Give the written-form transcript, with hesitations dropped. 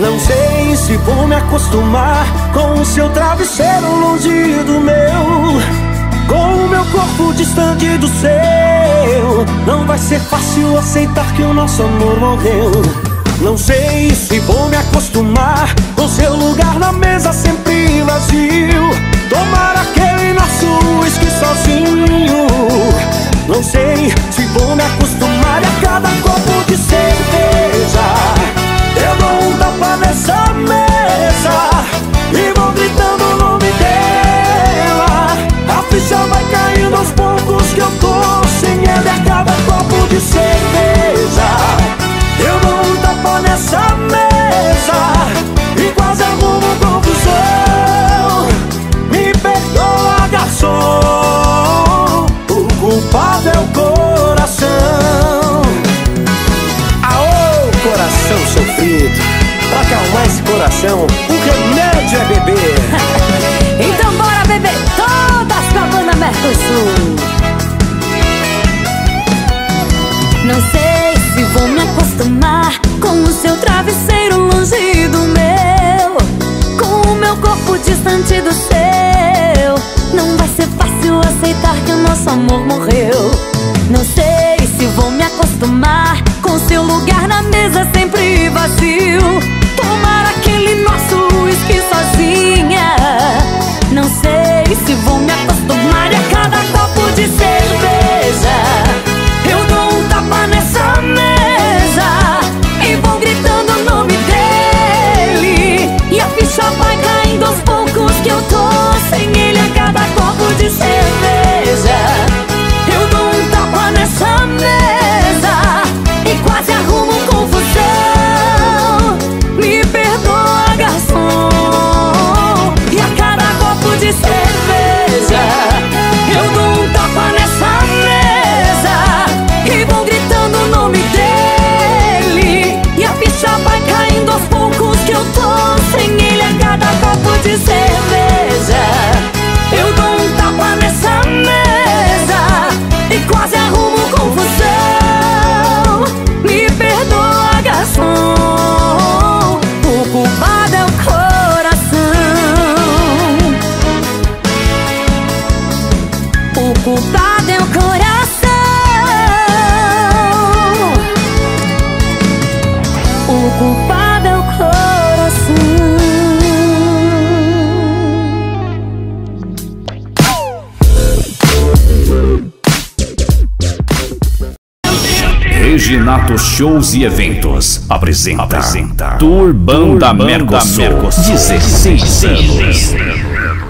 Não sei se vou me acostumar com o seu travesseiro longe do meu, com o meu corpo distante do seu. Não vai ser fácil aceitar que o nosso amor morreu. Não sei se vou me acostumar com seu lugar na mesa sempre vazio, tomar aquele nosso uísque sozinho. Não sei se vou me acostumar a cada copo de cerveja eu dou um tapa nessa mesa e vou gritando o nome dela. A ficha vai caindo aos poucos que eu tô sem ela. A cada copo de cerveja eu dou um tapa nessa mesa e quase arrumo confusão. Me perdoa, garçom, o culpado é o coração. Aô, coração sofrido, pra acalmar esse coração, o remédio é beber. Então bora beber todas com a banda Mercosul. Não sei se vou me acostumar com o seu travesseiro longe do meu, com o meu corpo distante do seu. Não vai ser fácil aceitar que o nosso amor morreu. Não sei se vou me acostumar com seu lugar na mesa sempre vazio, tomar aquele nosso uísque sozinha. Não sei se vou me acostumar a cada copo de cerveja eu dou um tapa nessa mesa e vou gritando o nome dele. E a ficha vai caindo aos poucos que eu tô sem ele. A cada copo de cerveja eu dou um tapa nessa mesa e quase arrumo confusão. Me perdoa, garçom, e a cada copo de cerveja eu dou um tapa nessa mesa e vou gritando o nome dele. E a ficha vai caindo aos poucos que eu tô sem ele. A cada copo de cerveja eu dou um tapa nessa mesa e quase arrumo confusão. Me perdoa, garçom, o culpado é o coração. O culpado é o coração. O culpado é o coração. Reginato Shows e Eventos apresenta Tour Banda Mercosul, 16 anos.